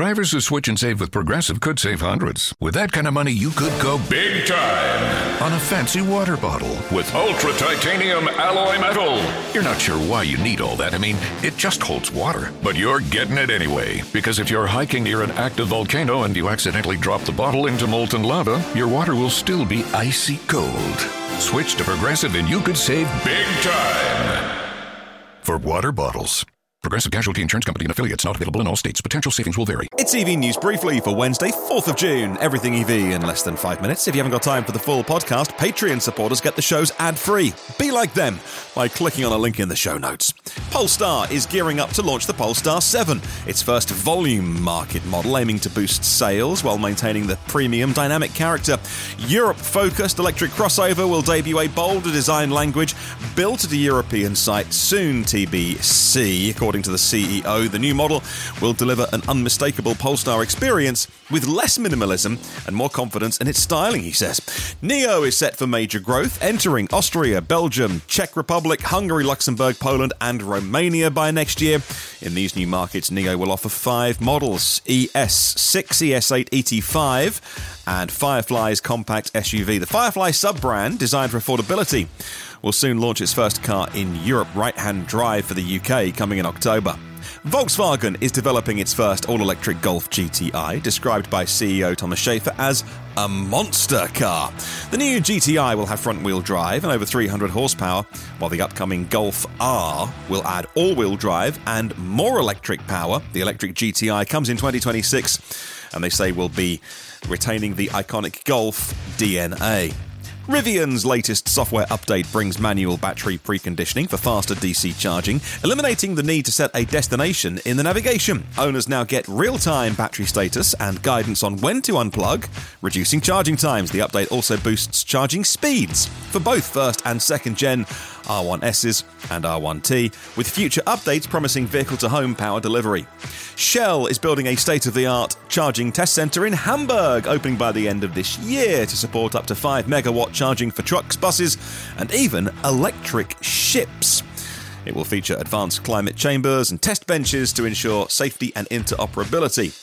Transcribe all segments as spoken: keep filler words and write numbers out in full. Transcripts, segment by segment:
Drivers who switch and save with Progressive could save hundreds. With that kind of money, you could go big time on a fancy water bottle with ultra titanium alloy metal. You're not sure why you need all that. I mean, it just holds water. But you're getting it anyway. Because if you're hiking near an active volcano and you accidentally drop the bottle into molten lava, your water will still be icy cold. Switch to Progressive and you could save big time. For water bottles. Progressive Casualty Insurance Company and affiliates, not available in all states. Potential savings will vary. It's E V News Briefly for Wednesday, fourth of June. Everything E V in less than five minutes. If you haven't got time for the full podcast, Patreon supporters get the shows ad-free. Be like them by clicking on a link in the show notes. Polestar is gearing up to launch the Polestar seven, its first volume market model aiming to boost sales while maintaining the premium dynamic character. Europe-focused electric crossover will debut a bolder design language built at a European site, soon T B C. According to the C E O, the new model will deliver an unmistakable Polestar experience with less minimalism and more confidence in its styling, he says. NIO is set for major growth, entering Austria, Belgium, Czech Republic, Hungary, Luxembourg, Poland and Romania by next year. In these new markets, NIO will offer five models: E S six, E S eight, E T five and Firefly's compact S U V. The Firefly sub-brand, designed for affordability, will soon launch its first car in Europe, right-hand drive for the U K, coming in October. Volkswagen is developing its first all-electric Golf G T I, described by C E O Thomas Schaefer as a monster car. The new G T I will have front-wheel drive and over three hundred horsepower, while the upcoming Golf R will add all-wheel drive and more electric power. The electric G T I comes in twenty twenty-six, and they say will be retaining the iconic Golf D N A. Rivian's latest software update brings manual battery preconditioning for faster D C charging, eliminating the need to set a destination in the navigation. Owners now get real-time battery status and guidance on when to unplug, reducing charging times. The update also boosts charging speeds for both first and second gen R one S's and R one T, with future updates promising vehicle-to-home power delivery. Shell is building a state-of-the-art charging test centre in Hamburg, opening by the end of this year to support up to five megawatt charging for trucks, buses, and even electric ships. It will feature advanced climate chambers and test benches to ensure safety and interoperability.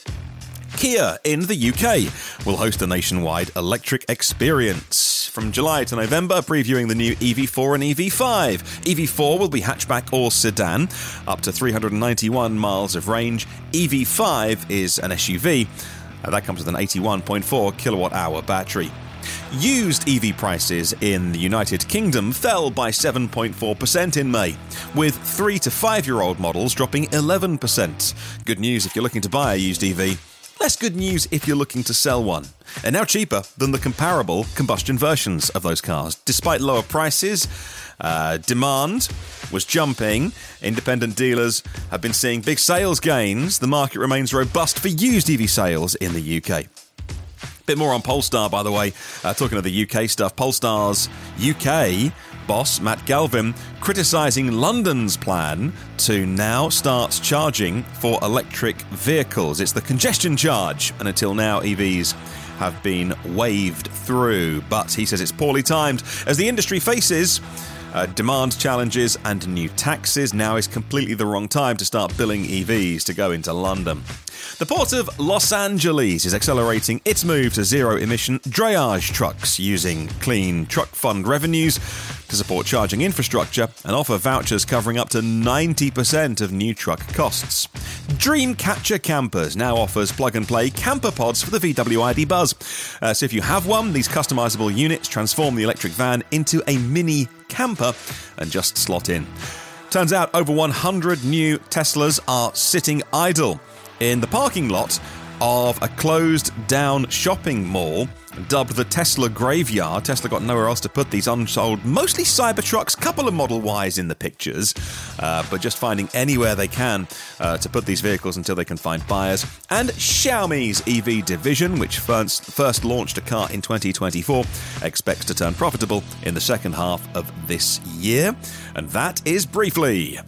Kia in the U K will host a nationwide electric experience from July to November, previewing the new E V four and E V five. E V four will be hatchback or sedan, up to three hundred ninety-one miles of range. E V five is an S U V, and that comes with an eighty-one point four kilowatt hour battery. Used E V prices in the United Kingdom fell by seven point four percent in May, with three to five year old models dropping eleven percent. Good news if you're looking to buy a used E V. Less good news if you're looking to sell one. And now cheaper than the comparable combustion versions of those cars. Despite lower prices, uh, demand was jumping. Independent dealers have been seeing big sales gains. The market remains robust for used E V sales in the U K. Bit more on Polestar, by the way. Uh, talking of the U K stuff, Polestar's U K boss, Matt Galvin, criticising London's plan to now start charging for electric vehicles. It's the congestion charge, and until now, E Vs have been waved through. But he says it's poorly timed as the industry faces Uh, demand challenges and new taxes. Now is completely the wrong time to start billing E Vs to go into London. The Port of Los Angeles is accelerating its move to zero-emission drayage trucks, using Clean Truck Fund revenues to support charging infrastructure and offer vouchers covering up to ninety percent of new truck costs. Dreamcatcher Campers now offers plug-and-play camper pods for the V W I D Buzz. Uh, so if you have one, these customizable units transform the electric van into a mini camper and just slot in. Turns out over one hundred new Teslas are sitting idle in the parking lot of a closed-down shopping mall dubbed the Tesla Graveyard. Tesla got nowhere else to put these unsold, mostly Cybertrucks, couple of Model Ys in the pictures, uh, but just finding anywhere they can uh, to put these vehicles until they can find buyers. And Xiaomi's E V division, which first, first launched a car in twenty twenty-four, expects to turn profitable in the second half of this year. And that is Briefly.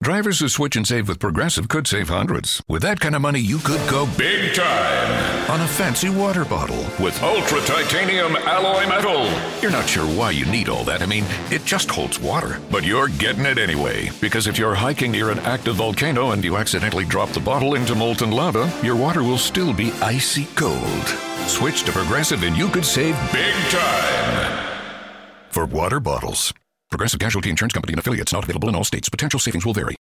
Drivers who switch and save with Progressive could save hundreds. With that kind of money, you could go big time on a fancy water bottle with ultra titanium alloy metal. You're not sure why you need all that. I mean, it just holds water. But you're getting it anyway. Because if you're hiking near an active volcano and you accidentally drop the bottle into molten lava, your water will still be icy cold. Switch to Progressive and you could save big time for water bottles. Progressive Casualty Insurance Company and affiliates, not available in all states. Potential savings will vary.